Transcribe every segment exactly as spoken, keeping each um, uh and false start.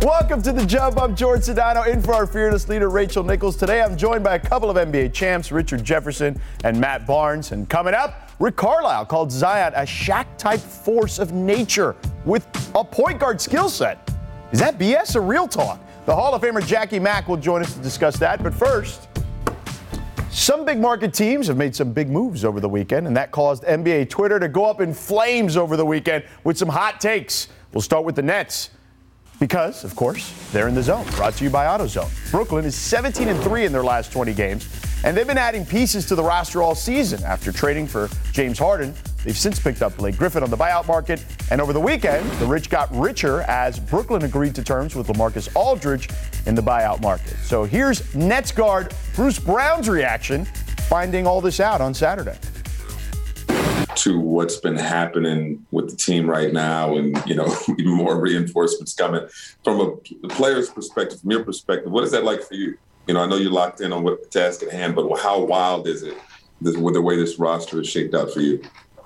Welcome to The Jump. I'm George Sedano, in for our fearless leader, Rachel Nichols. Today, I'm joined by a couple of N B A champs, Richard Jefferson and Matt Barnes. And coming up, Rick Carlisle called Zion a Shaq-type force of nature with a point guard skill set. Is that B S or real talk? The Hall of Famer Jackie Mack will join us to discuss that. But first, some big market teams have made some big moves over the weekend, and that caused N B A Twitter to go up in flames over the weekend with some hot takes. We'll start with the Nets. Because, of course, they're in the zone. Brought to you by AutoZone. Brooklyn is seventeen and three in their last twenty games, and they've been adding pieces to the roster all season. After trading for James Harden, they've since picked up Blake Griffin on the buyout market. And over the weekend, the rich got richer as Brooklyn agreed to terms with LaMarcus Aldridge in the buyout market. So here's Nets guard Bruce Brown's reaction, finding all this out on Saturday. To what's been happening with the team right now, and, you know, even more reinforcements coming. From a player's perspective, from your perspective, what is that like for you? You know, I know you're locked in on what the task at hand, but how wild is it this, with the way this roster is shaped out for you?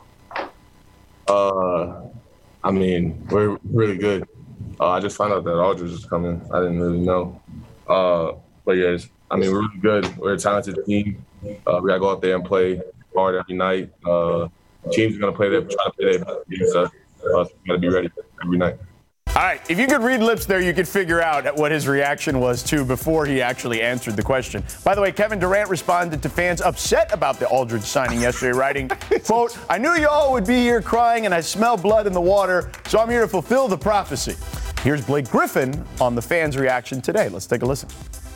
Uh, I mean, we're really good. Uh, I just found out that Aldridge is coming. I didn't really know. Uh, but yeah, it's, I mean, we're really good. We're a talented team. Uh, we got to go out there and play hard every night. Uh, Teams are going to play their, try to play their games. Uh, so we got to be ready every night. All right, if you could read lips there, you could figure out what his reaction was, too, before he actually answered the question. By the way, Kevin Durant responded to fans upset about the Aldridge signing yesterday, writing, quote, "I knew y'all would be here crying, and I smell blood in the water, so I'm here to fulfill the prophecy." Here's Blake Griffin on the fans' reaction today. Let's take a listen.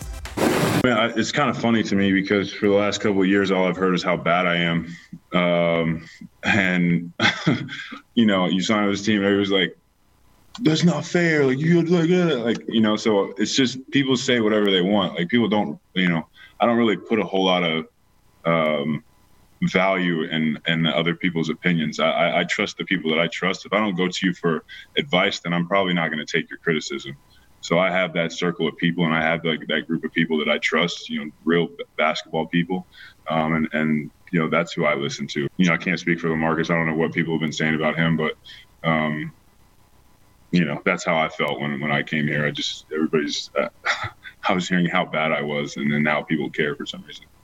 Man, it's kind of funny to me because for the last couple of years, all I've heard is how bad I am. Um, and, you know, you sign with this team, everybody's like, that's not fair. Like, you like, uh, like, you know, so it's just people say whatever they want. Like, people don't, you know, I don't really put a whole lot of um, value in, in other people's opinions. I, I, I trust the people that I trust. If I don't go to you for advice, then I'm probably not going to take your criticism. So I have that circle of people, and I have like that group of people that I trust, you know, real basketball people. Um, and, and, you know, that's who I listen to. You know, I can't speak for LaMarcus. I don't know what people have been saying about him, but, um, you know, that's how I felt when, when I came here. I just, everybody's, uh, I was hearing how bad I was, and then now people care for some reason.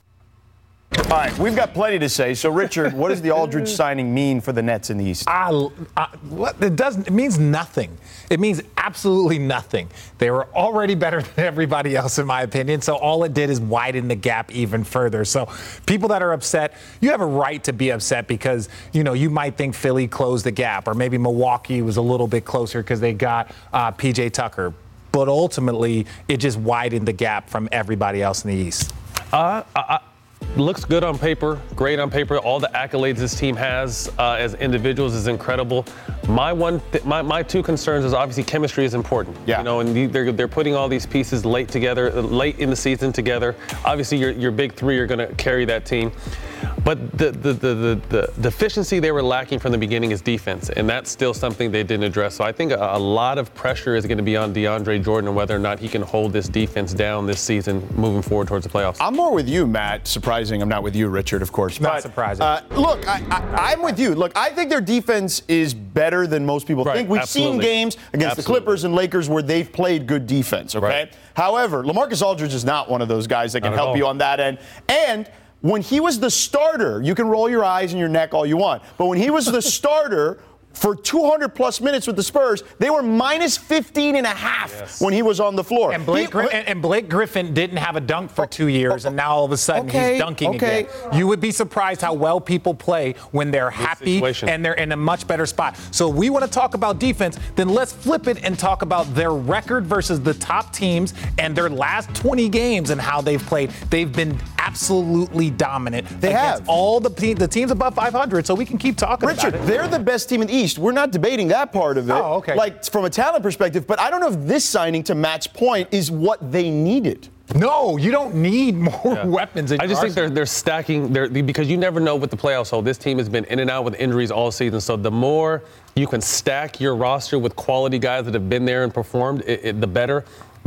All right, we've got plenty to say. So, Richard, what does the Aldridge signing mean for the Nets in the East? I, I, what, it doesn't. It means nothing. It means absolutely nothing. They were already better than everybody else, in my opinion. So all it did is widen the gap even further. So people that are upset, you have a right to be upset because, you know, you might think Philly closed the gap, or maybe Milwaukee was a little bit closer because they got uh, P J Tucker. But ultimately, it just widened the gap from everybody else in the East. Uh, I, Looks good on paper, great on paper. All the accolades this team has uh, as individuals is incredible. My one, th- my, my two concerns is obviously chemistry is important. Yeah. You know, and they're they're putting all these pieces late together, late in the season together. Obviously, your your big three are going to carry that team. But the the, the the the deficiency they were lacking from the beginning is defense, and that's still something they didn't address. So I think a, a lot of pressure is going to be on DeAndre Jordan and whether or not he can hold this defense down this season moving forward towards the playoffs. I'm more with you, Matt. Surprising. I'm not with you, Richard, of course. Not but, surprising. Uh, look, I, I, I'm with you. Look, I think their defense is better than most people right, think. We've absolutely. seen games against absolutely. the Clippers and Lakers where they've played good defense, okay? Right. However, LaMarcus Aldridge is not one of those guys that can help all. you on that end. And when he was the starter, you can roll your eyes and your neck all you want, but when he was the starter for two hundred plus minutes with the Spurs, they were minus fifteen and a half yes. when he was on the floor. And Blake, he, Gri- and Blake Griffin didn't have a dunk for two years, and now all of a sudden okay, he's dunking okay. again. You would be surprised how well people play when they're happy situation. and they're in a much better spot. So if we want to talk about defense, then let's flip it and talk about their record versus the top teams and their last twenty games and how they've played. They've been absolutely dominant. They against have. all the, te- the teams above five hundred, so we can keep talking Richard, about it. they're the best team in the East. We're not debating that part of it. Oh, okay. Like, from a talent perspective, but I don't know if this signing, to Matt's point, is what they needed. No, you don't need more Yeah. weapons. In I just your think they're they're stacking they're, because you never know what the playoffs hold. This team has been in and out with injuries all season. So the more you can stack your roster with quality guys that have been there and performed, it, it, the better. But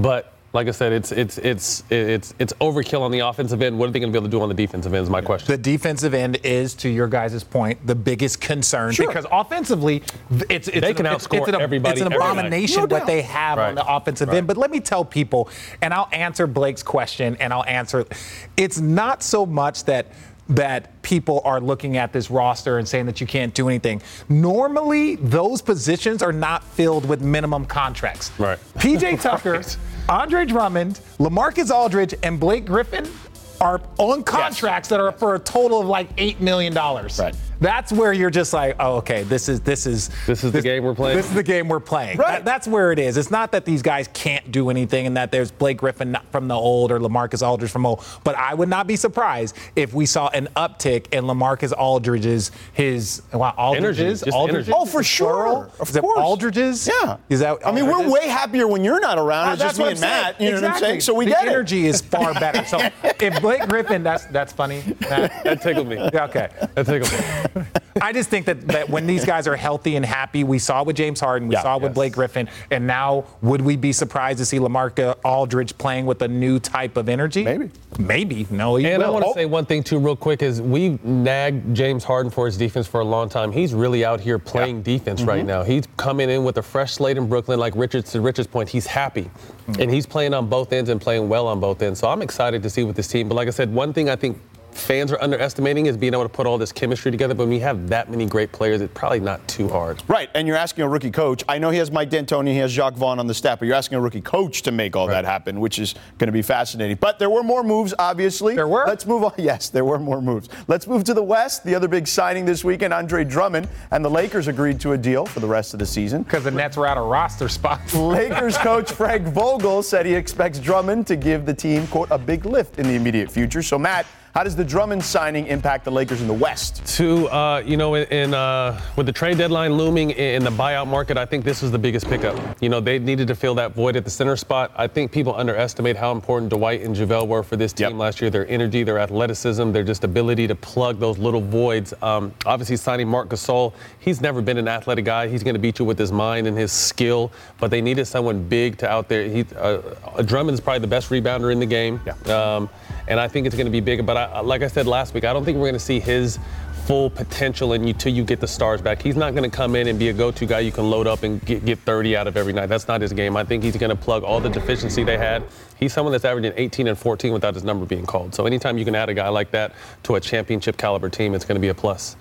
Like I said, it's it's it's it's it's overkill on the offensive end. What are they going to be able to do on the defensive end is my question. The defensive end is, to your guys' point, the biggest concern Sure. because offensively, it's it's They an, can it's, outscore it's an, everybody It's an every night. abomination No what doubt. they have Right. on the offensive Right. end. But let me tell people, and I'll answer Blake's question, and I'll answer. It's not so much that. that people are looking at this roster and saying that you can't do anything. Normally, those positions are not filled with minimum contracts. Right. P J Tucker, Right. Andre Drummond, LaMarcus Aldridge, and Blake Griffin are on contracts that are for a total of like eight million dollars. Right. That's where you're just like, oh, okay, this is this is This is the game we're playing? This is the game we're playing. Right. That- that's where it is. It's not that these guys can't do anything and that there's Blake Griffin not from the old or LaMarcus Aldridge from old. But I would not be surprised if we saw an uptick in LaMarcus Aldridge's his well, Aldridge's Energy, just Aldridge's energy. Oh, for is sure. plural? Of is it course. Aldridge's? Yeah. Is that? I mean, we're Aldridge's? way happier when you're not around. Uh, It's just that's me what and I'm saying. Matt. You know what I'm Exactly. saying? So we the get it. energy is far better. So if Blake Griffin, that's that's funny. Matt. That tickled me. Yeah, okay. That tickled me. I just think that, that when these guys are healthy and happy, we saw with James Harden, we Yeah, saw with yes. Blake Griffin, and now would we be surprised to see LaMarcus Aldridge playing with a new type of energy? Maybe. Maybe. No, he And I will. want to Oh, say one thing too, real quick, is we nagged James Harden for his defense for a long time. He's really out here playing defense right now. He's coming in with a fresh slate in Brooklyn, like Richard to Richard's point. He's happy, and he's playing on both ends and playing well on both ends. So I'm excited to see with this team. But like I said, one thing I think fans are underestimating is being able to put all this chemistry together. But when you have that many great players, it's probably not too hard. Right, and you're asking a rookie coach. I know he has Mike D'Antoni, he has Jacques Vaughn on the staff, but you're asking a rookie coach to make all that happen, which is going to be fascinating. But there were more moves, obviously. There were? Let's move on. Yes, there were more moves. Let's move to the West. The other big signing this weekend, Andre Drummond, and the Lakers agreed to a deal for the rest of the season. because the Nets were out of roster spots. Lakers coach Frank Vogel said he expects Drummond to give the team, quote, a big lift in the immediate future. So, Matt, how does the Drummond signing impact the Lakers in the West? To, uh, you know, in, in uh, with the trade deadline looming in the buyout market, I think this was the biggest pickup. You know, they needed to fill that void at the center spot. I think people underestimate how important Dwight and JaVale were for this team Yep. last year. Their energy, their athleticism, their just ability to plug those little voids. Um, obviously, signing Marc Gasol, he's never been an athletic guy. He's going to beat you with his mind and his skill, but they needed someone big to out there. He, uh, Drummond's probably the best rebounder in the game. Yeah. Um, and I think it's going to be big. But I, like I said last week, I don't think we're going to see his full potential until you get the stars back. He's not going to come in and be a go-to guy you can load up and get, get thirty out of every night. That's not his game. I think he's going to plug all the deficiency they had. He's someone that's averaging eighteen and fourteen without his number being called. So anytime you can add a guy like that to a championship caliber team, it's going to be a plus.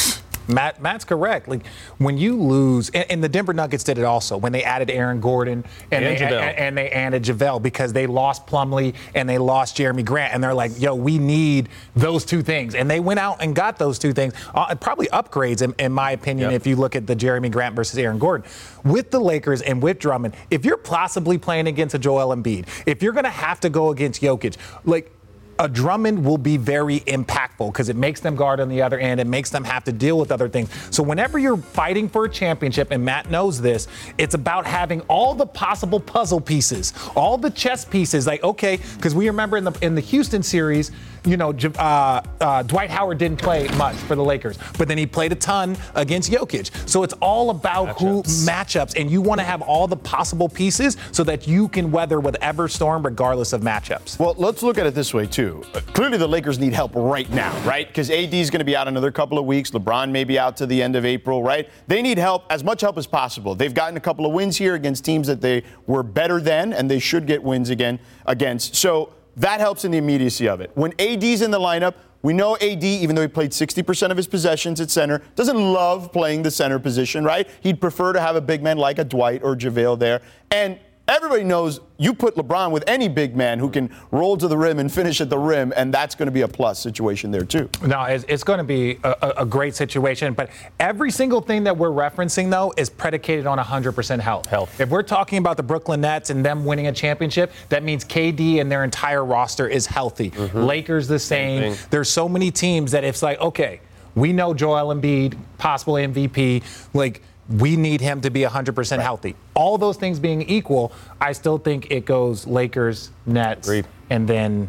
Matt, Matt's correct. Like when you lose, and, and the Denver Nuggets did it also when they added Aaron Gordon and, And they, JaVale. and, and they added JaVale because they lost Plumlee and they lost Jeremy Grant, and they're like, yo, we need those two things, and they went out and got those two things. Uh, probably upgrades, in, in my opinion, Yep. if you look at the Jeremy Grant versus Aaron Gordon. With the Lakers and with Drummond, if you're possibly playing against a Joel Embiid, if you're going to have to go against Jokic, like. A Drummond will be very impactful because it makes them guard on the other end. It makes them have to deal with other things. So whenever you're fighting for a championship, and Matt knows this, it's about having all the possible puzzle pieces, all the chess pieces. Like, okay, because we remember in the in the Houston series, you know, uh, uh, Dwight Howard didn't play much for the Lakers, but then he played a ton against Jokic. So it's all about who Matchups. matchups, and you want to have all the possible pieces so that you can weather whatever storm regardless of matchups. Well, let's look at it this way, too. Uh, Clearly, the Lakers need help right now, right? Because A D is going to be out another couple of weeks. LeBron may be out to the end of April, right? They need help, as much help as possible. They've gotten a couple of wins here against teams that they were better than, and they should get wins again against. So that helps in the immediacy of it. When A D's in the lineup, we know A D, even though he played sixty percent of his possessions at center, doesn't love playing the center position, right? He'd prefer to have a big man like a Dwight or JaVale there. And everybody knows you put LeBron with any big man who can roll to the rim and finish at the rim, and that's going to be a plus situation there, too. No, it's, it's going to be a, a, a great situation. But every single thing that we're referencing, though, is predicated on one hundred percent health. Health. If we're talking about the Brooklyn Nets and them winning a championship, that means K D and their entire roster is healthy. Mm-hmm. Lakers the same. thing. There's so many teams that it's like, okay, we know Joel Embiid, possible M V P, like, we need him to be one hundred percent healthy. All those things being equal, I still think it goes Lakers, Nets, Agreed. and then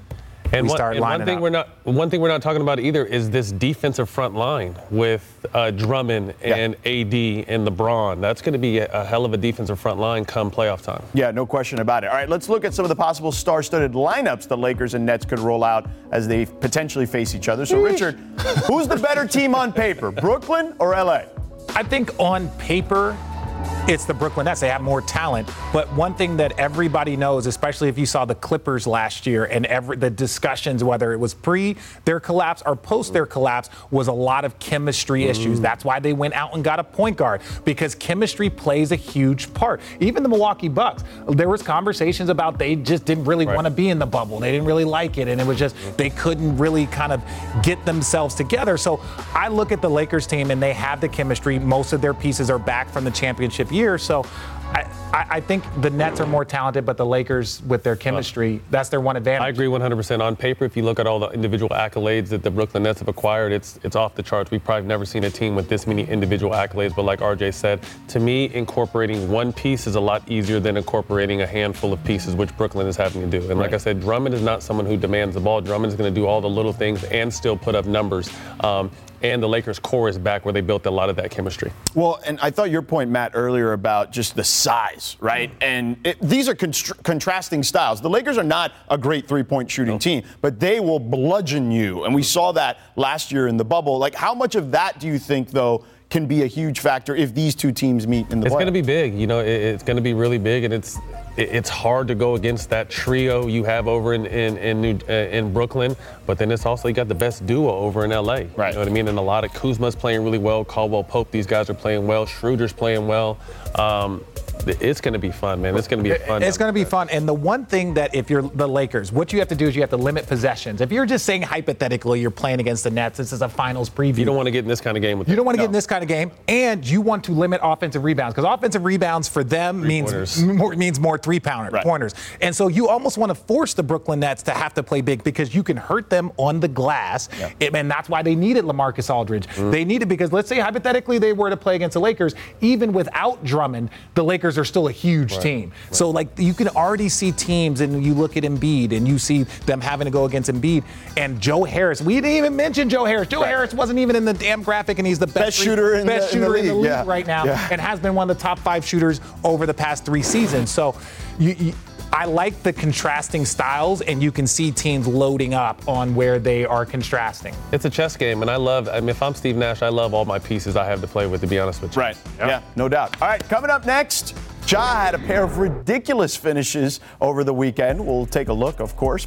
And, we one, start and lining one thing up. we're not one thing we're not talking about either is this defensive front line with uh, Drummond and yeah. A D and LeBron. That's going to be a, a hell of a defensive front line come playoff time. Yeah, no question about it. All right, let's look at some of the possible star-studded lineups the Lakers and Nets could roll out as they potentially face each other. So, Richard, who's the better team on paper, Brooklyn or L A? I think on paper, it's the Brooklyn Nets. They have more talent. But one thing that everybody knows, especially if you saw the Clippers last year and every, the discussions, whether it was pre their collapse or post their collapse, was a lot of chemistry mm. issues. That's why they went out and got a point guard, because chemistry plays a huge part. Even the Milwaukee Bucks, there was conversations about they just didn't really right. want to be in the bubble. They didn't really like it. And it was just they couldn't really kind of get themselves together. So I look at the Lakers team and they have the chemistry. Most of their pieces are back from the championship year. So I, I think the Nets are more talented, but the Lakers, with their chemistry, that's their one advantage. I agree one hundred percent. On paper, if you look at all the individual accolades that the Brooklyn Nets have acquired, it's it's off the charts. We've probably never seen a team with this many individual accolades. But like R J said, to me, incorporating one piece is a lot easier than incorporating a handful of pieces, which Brooklyn is having to do. And like right. I said, Drummond is not someone who demands the ball. Drummond is going to do all the little things and still put up numbers. Um, And the Lakers' core is back where they built a lot of that chemistry. Well, and I thought your point, Matt, earlier about just the size, right? Mm-hmm. And it, these are const- contrasting styles. The Lakers are not a great three-point shooting nope. team, but they will bludgeon you. And we saw that last year in the bubble. Like, how much of that do you think, though, can be a huge factor if these two teams meet in the It's playoffs? going to be big. You know, it, it's going to be really big, and it's it, it's hard to go against that trio you have over in in in, New, uh, in Brooklyn. But then it's also you got the best duo over in L A. Right. You know what I mean? And a lot of Kuzma's playing really well. Caldwell Pope, these guys are playing well. Schroeder's playing well. Um, It's going to be fun, man. It's going to be fun. It's going to be fun. And the one thing that if you're the Lakers, what you have to do is you have to limit possessions. If you're just saying hypothetically you're playing against the Nets, this is a finals preview. You don't want to get in this kind of game with You them. don't want to no. get in this kind of game. And you want to limit offensive rebounds, because offensive rebounds for them means more, means more three-pointers. Right. Pointers. And so you almost want to force the Brooklyn Nets to have to play big, because you can hurt them on the glass. Yeah. It, and that's why they needed LaMarcus Aldridge. Mm. They needed, because let's say hypothetically they were to play against the Lakers, even without Drummond, the Lakers are still a huge Right. team. Right. So, like, you can already see teams, and you look at Embiid, and you see them having to go against Embiid. And Joe Harris, we didn't even mention Joe Harris. Joe right. Harris wasn't even in the damn graphic, and he's the best, best shooter, in, best the, shooter in the league, in the league yeah. right now, yeah. and has been one of the top five shooters over the past three seasons. So, you, you I like the contrasting styles, and you can see teams loading up on where they are contrasting. It's a chess game, and I love, I mean, if I'm Steve Nash, I love all my pieces I have to play with, to be honest with you. Right. Yep. Yeah, no doubt. All right, coming up next, Ja had a pair of ridiculous finishes over the weekend. We'll take a look, of course.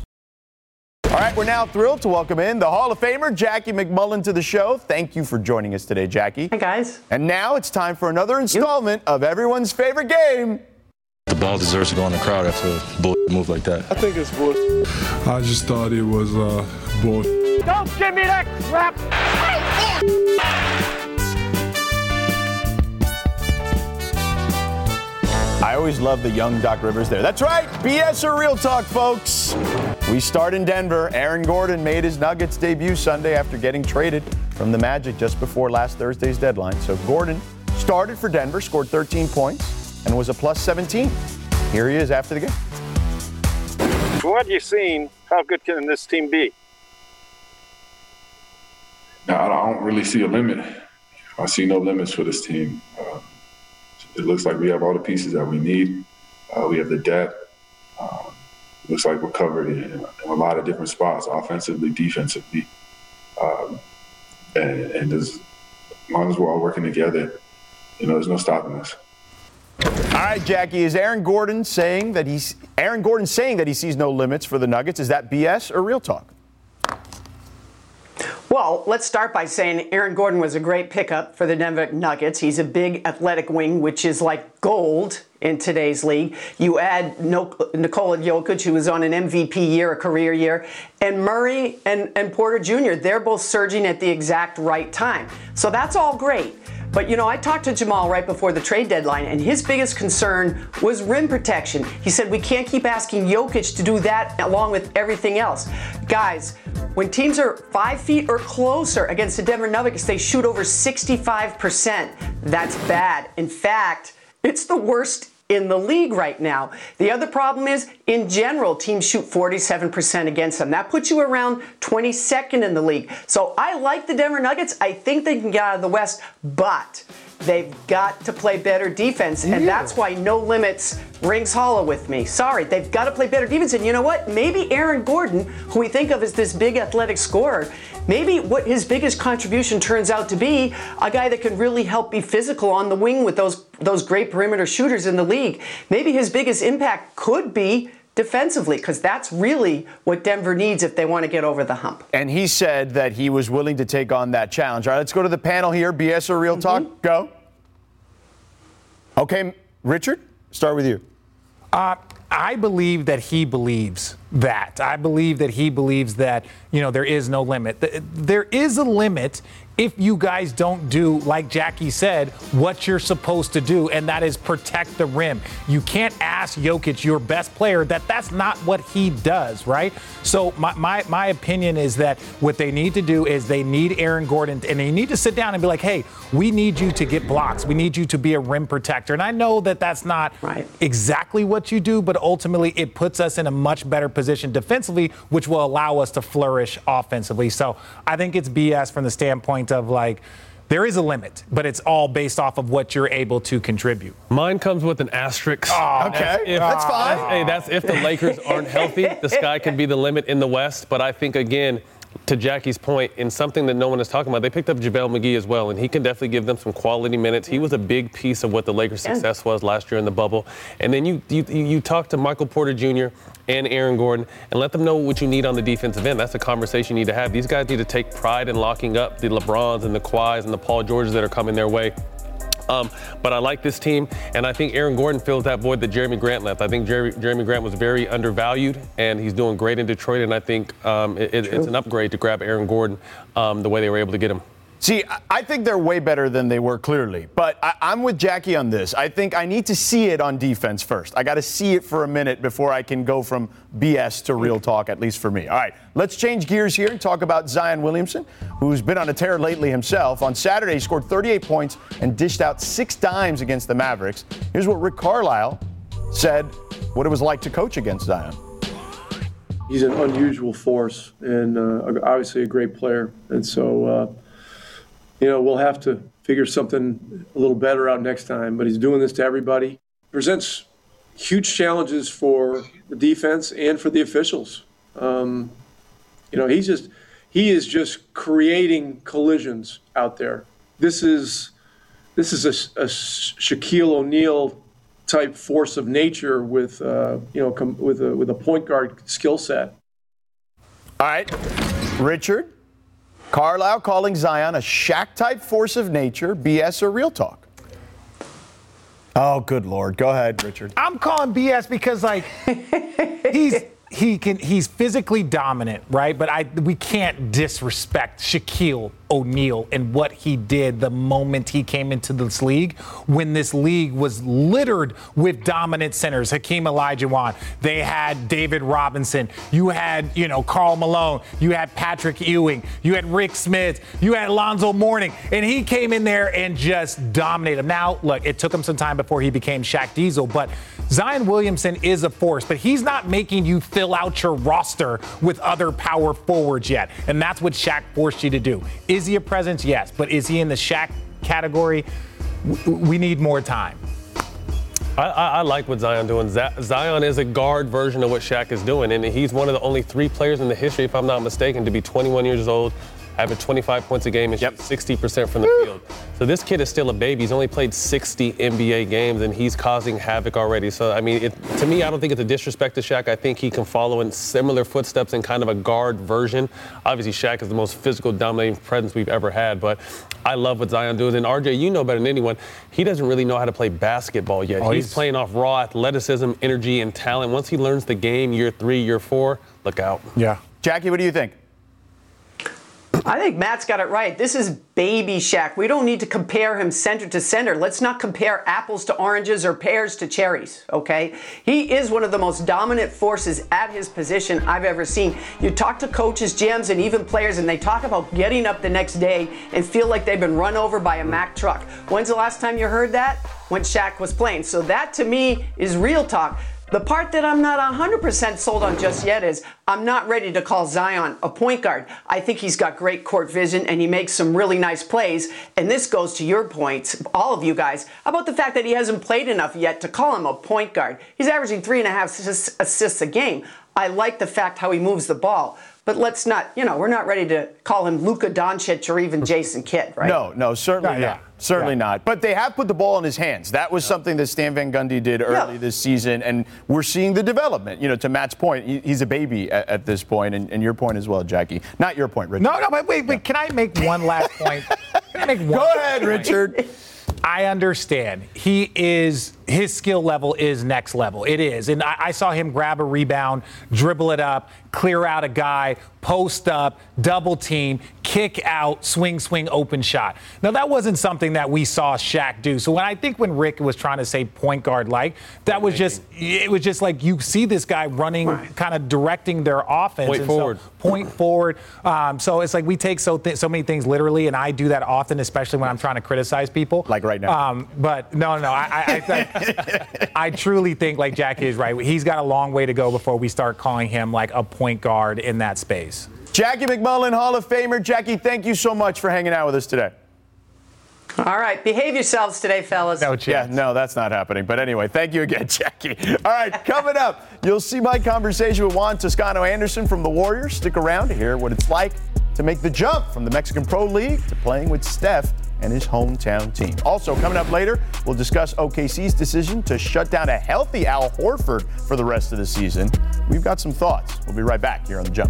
All right, we're now thrilled to welcome in the Hall of Famer, Jackie MacMullan, to the show. Thank you for joining us today, Jackie. Hey, guys. And now it's time for another installment of everyone's favorite game. The ball deserves to go in the crowd after a bull move like that. I think it's bull. I just thought it was uh, bull. Don't give me that crap! I always love the young Doc Rivers there. That's right, B S or Real Talk, folks. We start in Denver. Aaron Gordon made his Nuggets debut Sunday after getting traded from the Magic just before last Thursday's deadline. So Gordon started for Denver, scored thirteen points, and was a plus seventeen. Here he is after the game. From what you've seen, how good can this team be? No, I don't really see a limit. I see no limits for this team. Uh, it looks like we have all the pieces that we need. Uh, we have the depth. Um, looks like we're covered in, in a lot of different spots, offensively, defensively. Um, and and as long as we're all working together, you know, there's no stopping us. All right, Jackie, is Aaron Gordon saying that he's Aaron Gordon saying that he sees no limits for the Nuggets? Is that B S or Real Talk? Well, let's start by saying Aaron Gordon was a great pickup for the Denver Nuggets. He's a big athletic wing, which is like gold in today's league. You add Nikola Jokic, who was on an M V P year, a career year, and Murray and, and Porter Junior They're both surging at the exact right time. So that's all great. But, you know, I talked to Jamal right before the trade deadline, and his biggest concern was rim protection. He said, we can't keep asking Jokic to do that along with everything else. Guys, when teams are five feet or closer against the Denver Nuggets, they shoot over sixty-five percent. That's bad. In fact, it's the worst in the league right now. The other problem is, in general, teams shoot forty-seven percent against them. That puts you around twenty-second in the league. So I like the Denver Nuggets. I think they can get out of the West, but they've got to play better defense, and that's why no limits rings hollow with me. Sorry, they've got to play better defense, and you know what? Maybe Aaron Gordon, who we think of as this big athletic scorer, maybe what his biggest contribution turns out to be a guy that can really help be physical on the wing with those, those great perimeter shooters in the league. Maybe his biggest impact could be defensively, because that's really what Denver needs if they want to get over the hump. And he said that he was willing to take on that challenge. All right, let's go to the panel here. B S or Real Talk? Mm-hmm. Go. Okay, Richard, start with you. Uh, I believe that he believes that. I believe that he believes that, you know, there is no limit. There is a limit if you guys don't do, like Jackie said, what you're supposed to do, and that is protect the rim. You can't ask Jokic, your best player, that that's not what he does, right? So my, my, my opinion is that what they need to do is they need Aaron Gordon, and they need to sit down and be like, hey, we need you to get blocks. We need you to be a rim protector. And I know that that's not right. exactly what you do, but ultimately it puts us in a much better position defensively, which will allow us to flourish offensively. So I think it's B S from the standpoint of like, there is a limit, but it's all based off of what you're able to contribute. Mine comes with an asterisk. Oh, okay, that's, if, that's fine. That's, hey, that's if the Lakers aren't healthy. The sky can be the limit in the West. But I think, again, to Jackie's point, in something that no one is talking about, they picked up JaVale McGee as well, and he can definitely give them some quality minutes. He was a big piece of what the Lakers' success was last year in the bubble. And then you you you talk to Michael Porter Junior and Aaron Gordon and let them know what you need on the defensive end. That's a conversation you need to have. These guys need to take pride in locking up the LeBrons and the Kawhis and the Paul Georges that are coming their way. Um, but I like this team, and I think Aaron Gordon fills that void that Jeremy Grant left. I think Jerry, Jeremy Grant was very undervalued, and he's doing great in Detroit, and I think um, it, it's an upgrade to grab Aaron Gordon um, the way they were able to get him. See, I think they're way better than they were clearly, but I, I'm with Jackie on this. I think I need to see it on defense first. I got to see it for a minute before I can go from B S to Real Talk, at least for me. All right, let's change gears here and talk about Zion Williamson, who's been on a tear lately himself. On Saturday, he scored thirty-eight points and dished out six dimes against the Mavericks. Here's what Rick Carlisle said what it was like to coach against Zion. He's an unusual force and uh, obviously a great player, and so uh, you know, we'll have to figure something a little better out next time, but he's doing this to everybody. Presents huge challenges for the defense and for the officials. Um, you know, he's just, he is just creating collisions out there. This is, this is a, a Shaquille O'Neal type force of nature with, uh, you know, com- with a, with a point guard skill set. All right, Richard. Carlisle calling Zion a Shaq-type force of nature. B S or Real Talk? Oh, good Lord. Go ahead, Richard. I'm calling B S because, like, he's he can he's physically dominant, right? But I we can't disrespect Shaquille O'Neal and what he did the moment he came into this league, when this league was littered with dominant centers. Hakeem Olajuwon, they had David Robinson, you had, you know, Karl Malone, you had Patrick Ewing, you had Rick Smith, you had Alonzo Mourning, and he came in there and just dominated him. Now, look, it took him some time before he became Shaq Diesel, but Zion Williamson is a force, but he's not making you fill out your roster with other power forwards yet, and that's what Shaq forced you to do. Is Is he a presence? Yes. But is he in the Shaq category? We need more time. I, I, I like what Zion doing. Z- Zion is a guard version of what Shaq is doing, and he's one of the only three players in the history, if I'm not mistaken, to be twenty-one years old, average twenty-five points a game, and yep. shoot sixty percent from the Woo. field. So this kid is still a baby. He's only played sixty N B A games, and he's causing havoc already. So, I mean, it, to me, I don't think it's a disrespect to Shaq. I think he can follow in similar footsteps in kind of a guard version. Obviously, Shaq is the most physical, dominating presence we've ever had, but I love what Zion does. And R J, you know better than anyone, he doesn't really know how to play basketball yet. Oh, he's, he's playing off raw athleticism, energy, and talent. Once he learns the game year three, year four, look out. Yeah. Jackie, what do you think? I think Matt's got it right. This is baby Shaq. We don't need to compare him center to center. Let's not compare apples to oranges or pears to cherries, okay? He is one of the most dominant forces at his position I've ever seen. You talk to coaches, G Ms, and even players, and they talk about getting up the next day and feel like they've been run over by a Mack truck. When's the last time you heard that? when Shaq was playing. So that to me is real talk. The part that I'm not one hundred percent sold on just yet is I'm not ready to call Zion a point guard. I think he's got great court vision and he makes some really nice plays. And this goes to your points, all of you guys, about the fact that he hasn't played enough yet to call him a point guard. He's averaging three and a half assists a game. I like the fact how he moves the ball. But let's not, you know, we're not ready to call him Luka Doncic or even Jason Kidd, right? No, no, certainly yeah, not. Certainly yeah. not. But they have put the ball in his hands. That was yeah. something that Stan Van Gundy did early yeah. this season, and we're seeing the development. You know, to Matt's point, he's a baby at, at this point, and, and your point as well, Jackie. Not your point, Richard. No, no, but wait, wait. Yeah. Can I make one last point? Can I make one Go ahead, point? Richard. I understand. He is, his skill level is next level. It is. And I, I saw him grab a rebound, dribble it up, clear out a guy, post up, double team, kick out, swing, swing, open shot. Now, that wasn't something that we saw Shaq do. So when I think when Rick was trying to say point guard like, that was just, it was just like you see this guy running, right. kind of directing their offense. Point and forward. So, point forward. Um, so it's like we take so th- so many things literally, and I do that often, especially when I'm trying to criticize people. Like right now. Um, but no, no, I, I, I, think, I truly think, like Jackie is right, he's got a long way to go before we start calling him like a point guard in that space. Jackie MacMullan, Hall of Famer. Jackie, thank you so much for hanging out with us today. All right, behave yourselves today, fellas. No chance. Yeah, no, that's not happening. But anyway, thank you again, Jackie. All right, coming up, you'll see my conversation with Juan Toscano-Anderson from the Warriors. Stick around to hear what it's like to make the jump from the Mexican Pro League to playing with Steph and his hometown team. Also, coming up later, we'll discuss O K C's decision to shut down a healthy Al Horford for the rest of the season. We've got some thoughts. We'll be right back here on The Jump.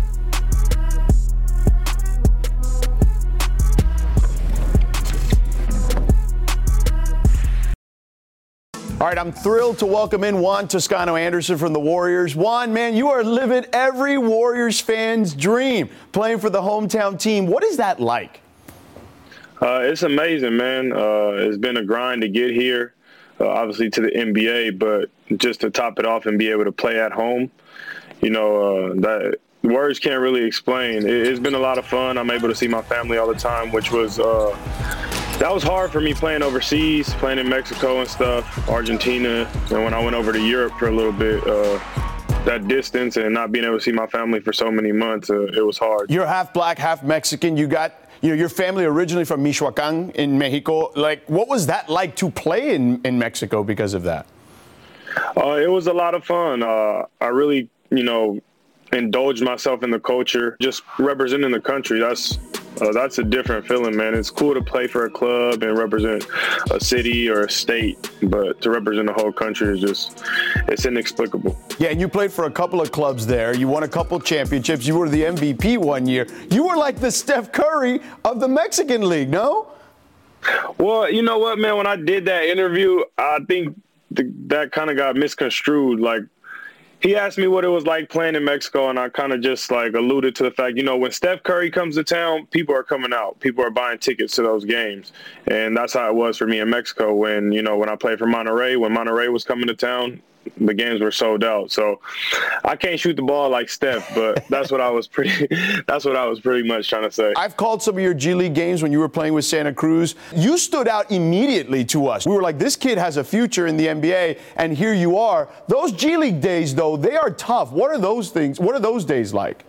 All right, I'm thrilled to welcome in Juan Toscano-Anderson from the Warriors. Juan, man, you are living every Warriors fan's dream, playing for the hometown team. What is that like? Uh, it's amazing, man. Uh, it's been a grind to get here, uh, obviously to the N B A, but just to top it off and be able to play at home, you know, uh, that words can't really explain. It, it's been a lot of fun. I'm able to see my family all the time, which was uh, that was hard for me playing overseas, playing in Mexico and stuff, Argentina, and when I went over to Europe for a little bit. Uh, that distance and not being able to see my family for so many months, uh, it was hard. You're half black, half Mexican. You got, you know, your family originally from Michoacan in Mexico. Like, what was that like to play in, in Mexico because of that? Uh, it was a lot of fun. Uh, I really, you know, indulged myself in the culture, just representing the country. That's uh, that's a different feeling, man. It's cool to play for a club and represent a city or a state, but to represent the whole country is just, it's inexplicable. Yeah, and you played for a couple of clubs there. You won a couple championships. You were the M V P one year. You were like the Steph Curry of the Mexican League, no? Well, you know what, man? When I did that interview, I think the, that kind of got misconstrued. Like, he asked me what it was like playing in Mexico, and I kind of just like alluded to the fact, you know, when Steph Curry comes to town, people are coming out. People are buying tickets to those games. And that's how it was for me in Mexico when, you know, when I played for Monterrey, when Monterrey was coming to town, the games were sold out. So I can't shoot the ball like Steph, but that's what I was pretty that's what I was pretty much trying to say. I've called some of your G League games when you were playing with Santa Cruz. You stood out immediately to us. We were like, this kid has a future in the N B A, and here you are. Those G League days, though, they are tough. What are those things? What are those days like?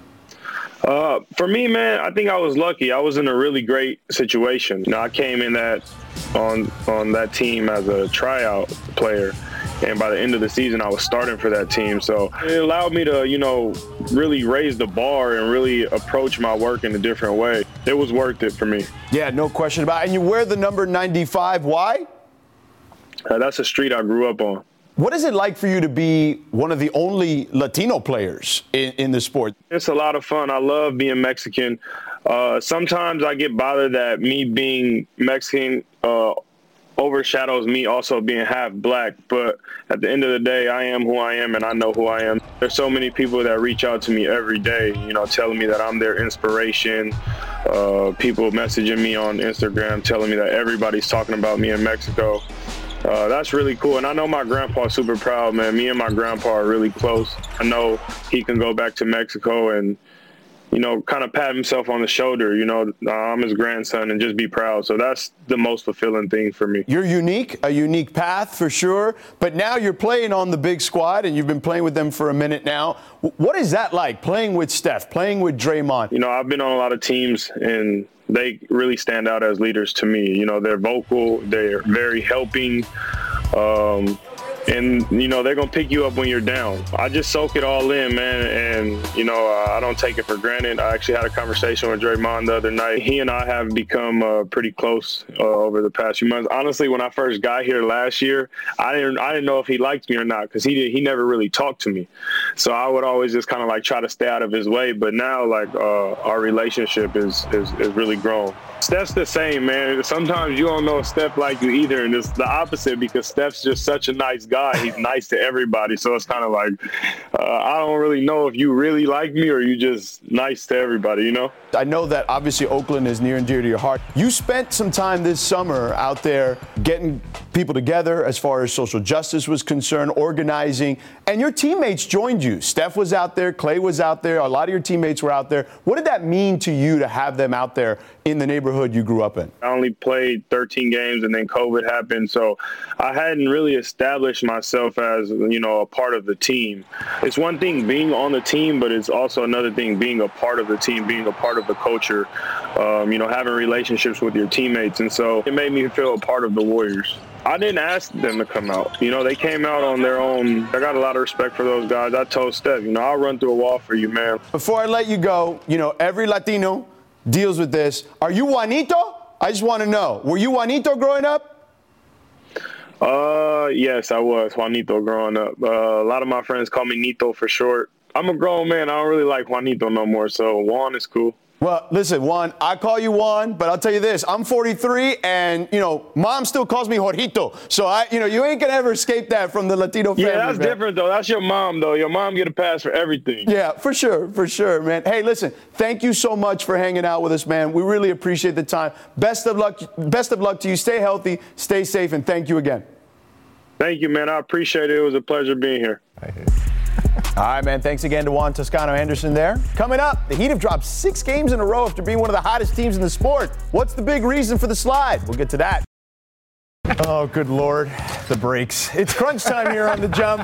Uh, for me, man, I think I was lucky. I was in a really great situation. You know, I came in that on on that team as a tryout player. And by the end of the season, I was starting for that team. So it allowed me to, you know, really raise the bar and really approach my work in a different way. It was worth it for me. Yeah, no question about it. And you wear the number ninety-five. Why? Uh, that's a street I grew up on. What is it like for you to be one of the only Latino players in, in the sport? It's a lot of fun. I love being Mexican. Uh, sometimes I get bothered that me being Mexican uh, overshadows me also being half black, but at the end of the day, I am who I am and I know who I am. There's so many people that reach out to me every day, you know, telling me that I'm their inspiration. Uh, people messaging me on Instagram telling me that everybody's talking about me in Mexico. Uh, that's really cool. And I know my grandpa's super proud, man. Me and my grandpa are really close. I know he can go back to Mexico and you know, kind of pat himself on the shoulder, you know, uh, I'm his grandson, and just be proud. So that's the most fulfilling thing for me. You're unique, a unique path for sure, but now you're playing on the big squad, and you've been playing with them for a minute now. What is that like, playing with Steph, playing with Draymond? You know, I've been on a lot of teams, and they really stand out as leaders to me. You know, they're vocal, they're very helping, um, and, you know, they're going to pick you up when you're down. I just soak it all in, man, and, you know, uh, I don't take it for granted. I actually had a conversation with Draymond the other night. He and I have become uh, pretty close uh, over the past few months. Honestly, when I first got here last year, I didn't I didn't know if he liked me or not, because he did, he never really talked to me. So I would always just kind of, like, try to stay out of his way. But now, like, uh, our relationship is, is, is really grown. Steph's the same, man. Sometimes you don't know if Steph like you either, and it's the opposite, because Steph's just such a nice guy. He's nice to everybody, so it's kind of like uh, I don't really know if you really like me or you just nice to everybody, you know? I know that obviously Oakland is near and dear to your heart. You spent some time this summer out there getting people together as far as social justice was concerned, organizing, and your teammates joined you. Steph was out there, Clay was out there, a lot of your teammates were out there. What did that mean to you to have them out there in the neighborhood you grew up in? I only played thirteen games, and then COVID happened, so I hadn't really established myself as, you know, a part of the team. It's one thing being on the team, but it's also another thing being a part of the team, being a part of the culture, um, you know, having relationships with your teammates. And so it made me feel a part of the Warriors. I didn't ask them to come out. You know, they came out on their own. I got a lot of respect for those guys. I told Steph, you know, I'll run through a wall for you, man. Before I let you go, you know, every Latino deals with this. Are you Juanito? I just want to know. Were you Juanito growing up? Uh, yes, I was Juanito growing up. Uh, a lot of my friends call me Nito for short. I'm a grown man. I don't really like Juanito no more, so Juan is cool. Well, listen, Juan, I call you Juan, but I'll tell you this. I'm forty-three, and, you know, Mom still calls me Jorgito. So, I, you know, you ain't going to ever escape that from the Latino family. Yeah, that's man. different, though. That's your mom, though. Your mom get a pass for everything. Yeah, for sure, for sure, man. Hey, listen, thank you so much for hanging out with us, man. We really appreciate the time. Best of luck, best of luck to you. Stay healthy, stay safe, and thank you again. Thank you, man. I appreciate it. It was a pleasure being here. All right, man. Thanks again to Juan Toscano-Anderson there. Coming up, the Heat have dropped six games in a row after being one of the hottest teams in the sport. What's the big reason for the slide? We'll get to that. Oh, good Lord. The breaks. It's crunch time here on The Jump.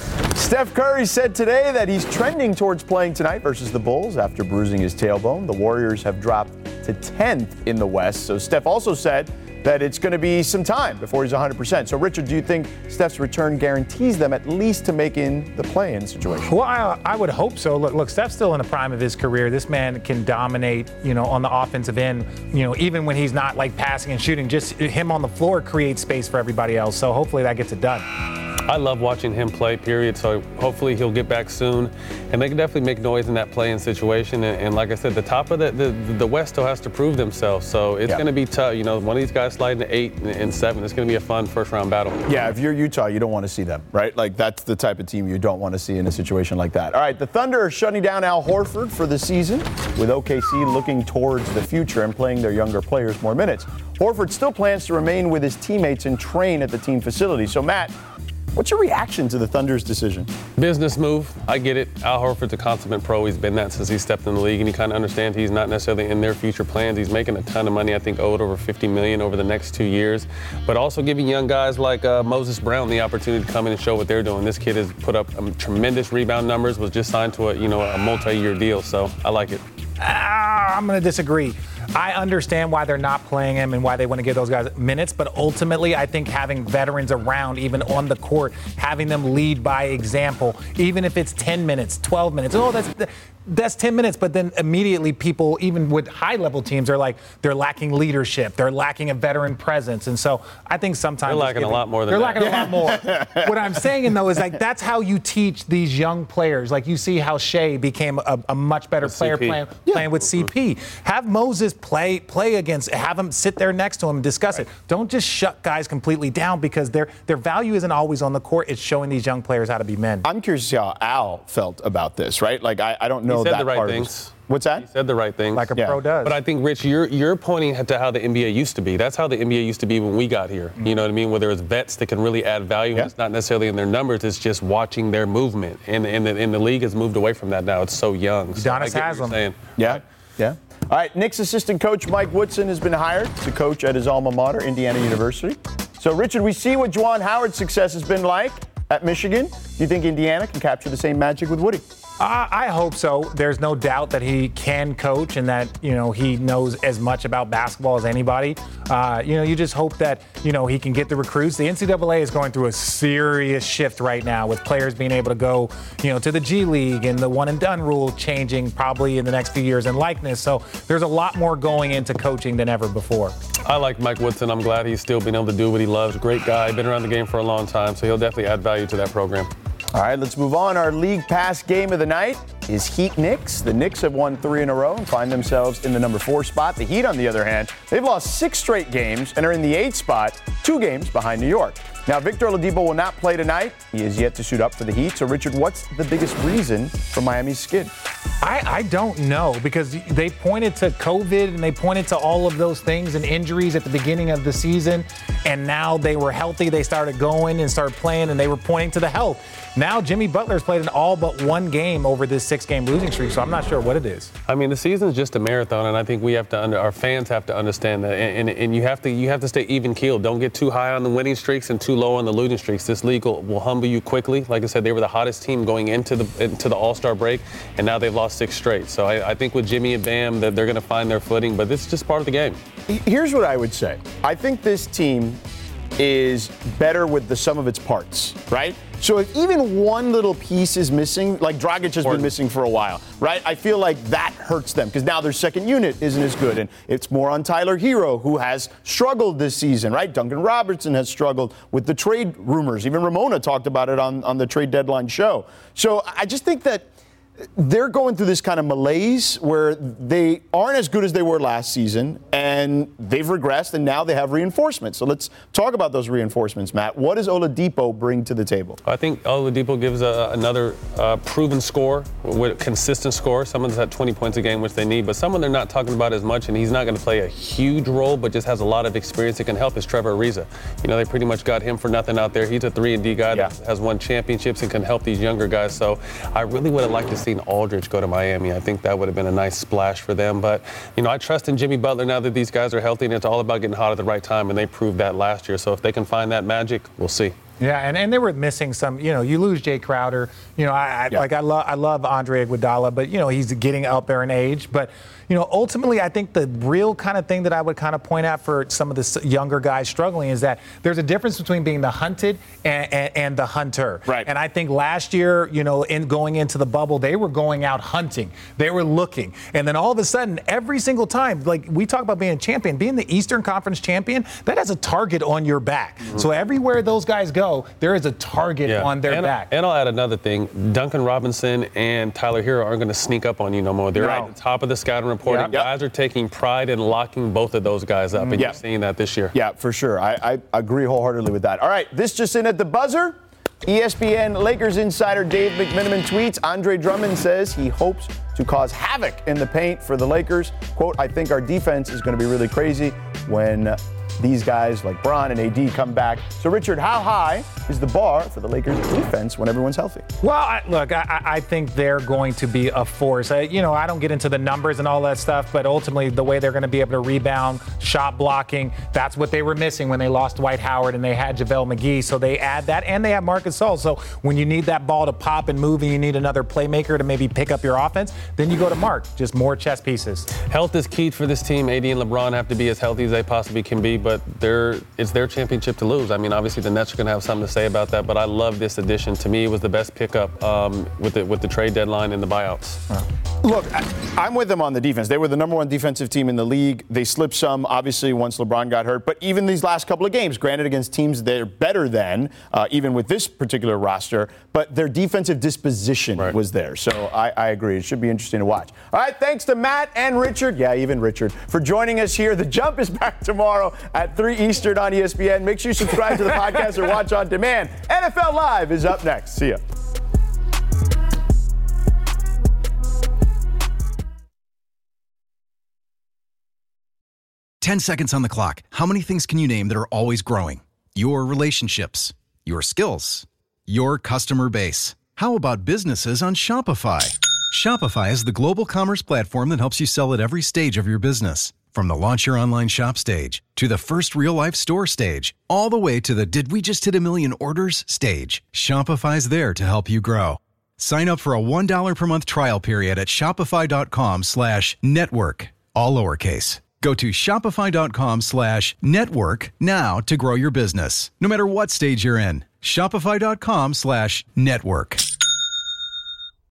Steph Curry said today that he's trending towards playing tonight versus the Bulls after bruising his tailbone. The Warriors have dropped to tenth in the West. So Steph also said that it's going to be some time before he's one hundred percent. So, Richard, do you think Steph's return guarantees them at least to make in the play-in situation? Well, I, I would hope so. Look, look, Steph's still in the prime of his career. This man can dominate, you know, on the offensive end, you know, even when he's not, like, passing and shooting. Just him on the floor creates space for everybody else. So, hopefully that gets it done. I love watching him play, period. So hopefully he'll get back soon. And they can definitely make noise in that play-in situation. And, and like I said, the top of the, the, the West still has to prove themselves. So it's yeah. going to be tough. You know, one of these guys sliding to eight and seven. It's going to be a fun first-round battle. Yeah, if you're Utah, you don't want to see them, right? Like, that's the type of team you don't want to see in a situation like that. All right, the Thunder are shutting down Al Horford for the season, with O K C looking towards the future and playing their younger players more minutes. Horford still plans to remain with his teammates and train at the team facility. So, Matt, what's your reaction to the Thunder's decision? Business move. I get it. Al Horford's a consummate pro. He's been that since he stepped in the league, and he kind of understands he's not necessarily in their future plans. He's making a ton of money. I think owed over fifty million dollars over the next two years. But also giving young guys like uh, Moses Brown the opportunity to come in and show what they're doing. This kid has put up um, tremendous rebound numbers. Was just signed to a you know a multi-year deal. So I like it. Ah, I'm going to disagree. I understand why they're not playing him and why they want to give those guys minutes, but ultimately I think having veterans around, even on the court, having them lead by example, even if it's ten minutes, twelve minutes, oh, that's that's ten minutes, but then immediately people, even with high-level teams, are like, they're lacking leadership, they're lacking a veteran presence, and so I think sometimes they're lacking giving, a lot more than they're that. lacking a lot more. What I'm saying, though, is like that's how you teach these young players. Like you see how Shea became a, a much better with player C P. playing, Yeah. playing with C P. Have Moses play play against, have him sit there next to him and discuss right. it. Don't just shut guys completely down because their their value isn't always on the court. It's showing these young players how to be men. I'm curious to see how Al felt about this, right? Like, I, I don't know know he said that the right part things. of his. What's that? He said the right things. Like a Yeah. pro does. But I think, Rich, you're you're pointing to how the N B A used to be. That's how the N B A used to be when we got here. You know what I mean? Where there was vets that can really add value. Yeah. It's not necessarily in their numbers. It's just watching their movement. And, and, the, and the league has moved away from that now. It's so young. So I Udonis get what has you're them. saying. Yeah, yeah. All right, Knicks assistant coach Mike Woodson has been hired to coach at his alma mater, Indiana University. So, Richard, we see what Juwan Howard's success has been like at Michigan. Do you think Indiana can capture the same magic with Woody? Uh, I hope so. There's no doubt that he can coach and that, you know, he knows as much about basketball as anybody. Uh, you know, you just hope that, you know, he can get the recruits. The N C double A is going through a serious shift right now with players being able to go, you know, to the G League and the one and done rule changing probably in the next few years in likeness. So there's a lot more going into coaching than ever before. I like Mike Woodson. I'm glad he's still been able to do what he loves. Great guy. Been around the game for a long time, so he'll definitely add value to that program. All right, let's move on. Our league pass game of the night is Heat Knicks. The Knicks have won three in a row and find themselves in the number four spot. The Heat, on the other hand, they've lost six straight games and are in the eighth spot, two games behind New York. Now, Victor Oladipo will not play tonight. He is yet to suit up for the Heat. So, Richard, what's the biggest reason for Miami's skid? I, I don't know because they pointed to COVID and they pointed to all of those things and injuries at the beginning of the season. And now they were healthy. They started going and started playing and they were pointing to the health. Now Jimmy Butler's played in all but one game over this six-game losing streak, so I'm not sure what it is. I mean, the season's just a marathon, and I think we have to, under, our fans have to understand that, and, and, and you have to, you have to stay even keeled. Don't get too high on the winning streaks and too low on the losing streaks. This league will, will humble you quickly. Like I said, they were the hottest team going into the into the All-Star break, and now they've lost six straight. So I, I think with Jimmy and Bam, that they're going to find their footing, but this is just part of the game. Here's what I would say. I think this team is better with the sum of its parts, right? So if even one little piece is missing, like Dragic has been missing for a while, right? I feel like that hurts them because now their second unit isn't as good. And it's more on Tyler Hero, who has struggled this season, right? Duncan Robertson has struggled with the trade rumors. Even Ramona talked about it on, on the trade deadline show. So I just think that they're going through this kind of malaise where they aren't as good as they were last season, and they've regressed, and now they have reinforcements. So let's talk about those reinforcements, Matt. What does Oladipo bring to the table? I think Oladipo gives a, another uh, proven score, with consistent score. Someone's at twenty points a game, which they need, but someone they're not talking about as much, and he's not going to play a huge role, but just has a lot of experience that can help, is Trevor Ariza. You know, they pretty much got him for nothing out there. He's a three and D guy yeah. that has won championships and can help these younger guys. So I really would have liked to see Aldridge go to Miami. I think that would have been a nice splash for them. But, you know, I trust in Jimmy Butler now that these guys are healthy, and it's all about getting hot at the right time, and they proved that last year. So if they can find that magic, we'll see. Yeah, and, and they were missing some, you know, you lose Jay Crowder. You know, I, I yeah. like I love I love Andre Iguodala, but, you know, he's getting up there in age. But, you know, ultimately, I think the real kind of thing that I would kind of point out for some of the younger guys struggling is that there's a difference between being the hunted and, and, and the hunter. Right. And I think last year, you know, in going into the bubble, they were going out hunting. They were looking. And then all of a sudden, every single time, like we talk about being a champion, being the Eastern Conference champion, that has a target on your back. Mm-hmm. So everywhere those guys go, there is a target yeah. on their and, back. And I'll add another thing. Duncan Robinson and Tyler Hero aren't going to sneak up on you no more. They're no. at the top of the scouting report. Yep. Guys are taking pride in locking both of those guys up, and yep. you're seeing that this year. Yeah, for sure. I, I agree wholeheartedly with that. All right, this just in at the buzzer. E S P N Lakers insider Dave McMenamin tweets, Andre Drummond says he hopes to cause havoc in the paint for the Lakers. Quote, I think our defense is going to be really crazy when these guys like Bron and A D come back. So, Richard, how high is the bar for the Lakers defense when everyone's healthy? Well, I, look, I, I think they're going to be a force. I, you know, I don't get into the numbers and all that stuff, but ultimately the way they're going to be able to rebound, shot blocking, that's what they were missing when they lost Dwight Howard and they had JaVale McGee. So they add that, and they have Marc Gasol. So when you need that ball to pop and move and you need another playmaker to maybe pick up your offense, then you go to Marc. Just more chess pieces. Health is key for this team. A D and LeBron have to be as healthy as they possibly can be, but they're, it's their championship to lose. I mean, obviously the Nets are going to have something to say about that, but I love this addition. To me, it was the best pickup um, with the with the trade deadline and the buyouts. Wow. Look, I, I'm with them on the defense. They were the number one defensive team in the league. They slipped some, obviously, once LeBron got hurt. But even these last couple of games, granted against teams they're better than, uh, even with this particular roster, but their defensive disposition right. was there. So I, I agree. It should be interesting to watch. All right, thanks to Matt and Richard, yeah, even Richard, for joining us here. The Jump is back tomorrow at three Eastern on E S P N. Make sure you subscribe to the podcast or watch on demand. N F L Live is up next. See ya. ten seconds on the clock. How many things can you name that are always growing? Your relationships, your skills, your customer base. How about businesses on Shopify? Shopify is the global commerce platform that helps you sell at every stage of your business. From the launch your online shop stage, to the first real-life store stage, all the way to the did we just hit a million orders stage. Shopify's there to help you grow. Sign up for a one dollar per month trial period at shopify.com slash network, all lowercase. Go to shopify.com slash network now to grow your business, no matter what stage you're in. Shopify.com slash network.